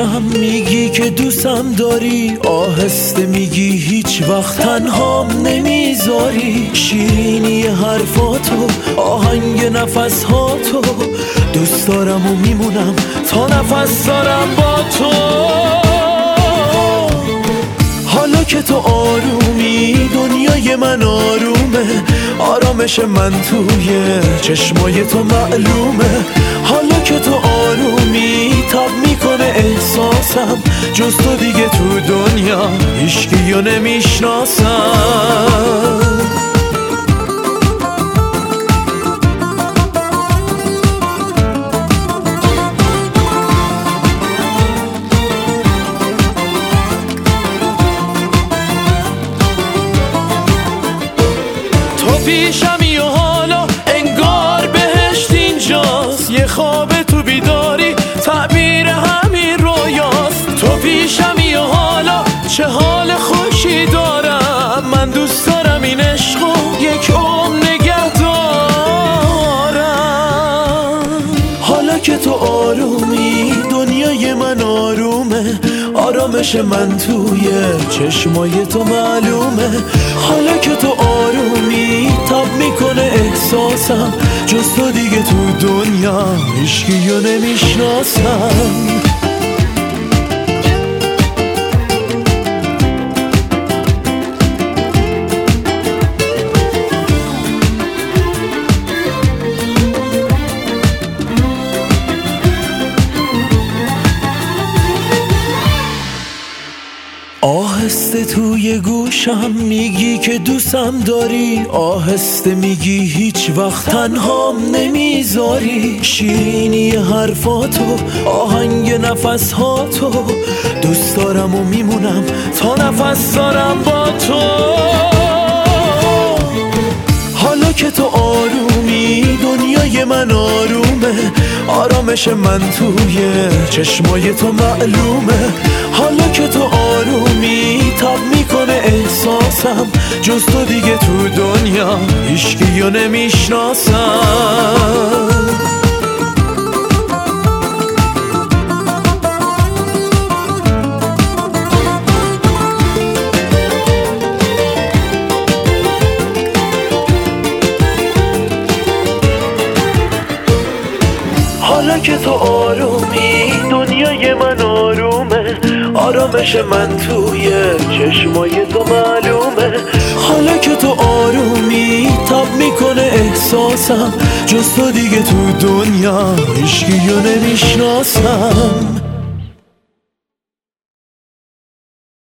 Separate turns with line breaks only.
گوشم میگی که دوستم داری، آهسته میگی هیچ وقت تنهام نمیذاری. شیرینی حرفاتو، آهنگ نفسهاتو، دوست دارم و میمونم تا نفس دارم با تو. حالا که تو آرومی دنیای من آرومه، آرامش من توی چشمای تو معلومه. حالا که تو آرومی تب میکنه احساسم، جز تو دیگه تو دنیا هیچکیو نمیشناسم. پیشمی و حالا انگار بهشت اینجاست، یه خواب تو بیداری تعبیر همین رویاست. تو پیشمی و حالا چه حال خوشی دارم، من دوست دارم این عشقو یک عمر نگه دارم. حالا که تو آرومی دنیای من آرومه، آرامش من توی چشمای تو معلومه. حالا که تو آرومی تب میکنه احساسم، جز تو دیگه تو دنیا هیچکیو نمیشناسم. آهسته توی گوشم میگی که دوستم داری، آهسته میگی هیچ وقت تنهام نمیذاری. شیرینی حرفاتو، آهنگ نفسهاتو، دوست دارم و میمونم تا نفس دارم با تو. حالا که تو آرومی دنیای من آرومه، آرامش من توی چشمای تو معلومه. حالا که تو آرومی تب میکنه احساسم، جز تو دیگه تو دنیا هیچکیو نمیشناسم. حالا که تو آرومی دنیای من آرومه، آرامش من توی چشمای تو معلومه. حالا که تو آرومی تب میکنه احساسم، جز تو دیگه تو دنیا هیچکیو نمیشناسم.